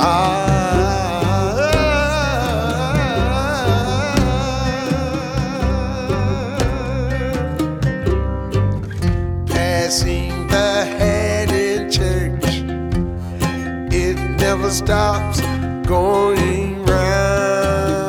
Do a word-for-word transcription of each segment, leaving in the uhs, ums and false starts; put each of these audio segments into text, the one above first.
Passing the hat in church, it never stops going round.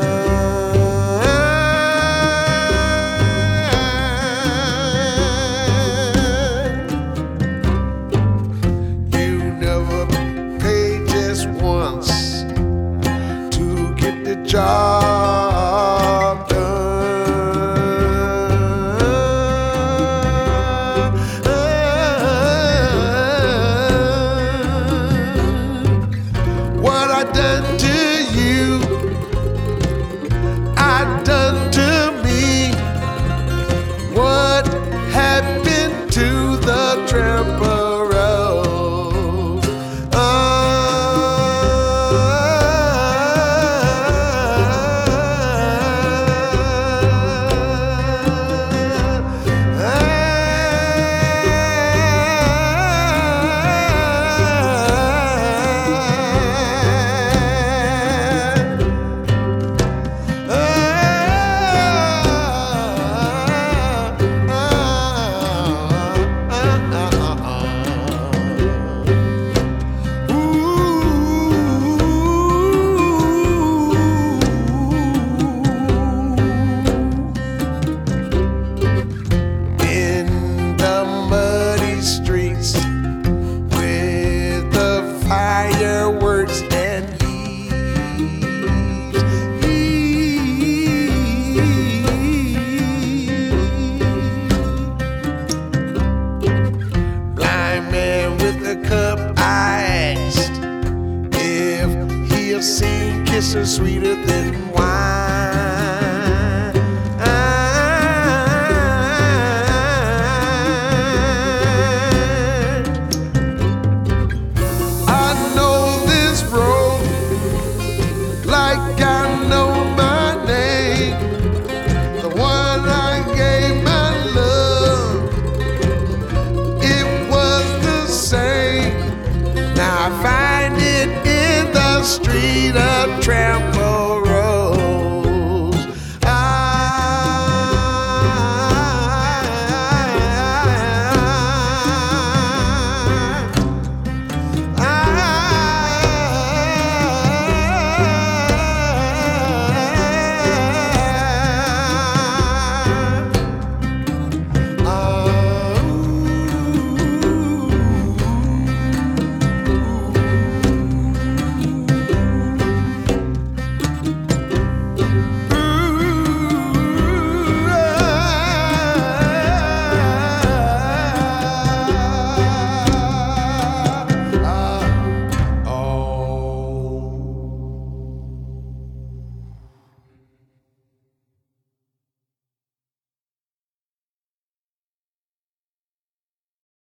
You never pay just once to get the job done. What I done to you, I done to me. What happened to the tramper rose? Fireworks and leaves, blind man with a cup, I asked if he'll sing kisses sweeter than wine. Like I know my name, the one I gave my love, it was the same. Now I find it in the street of tramp.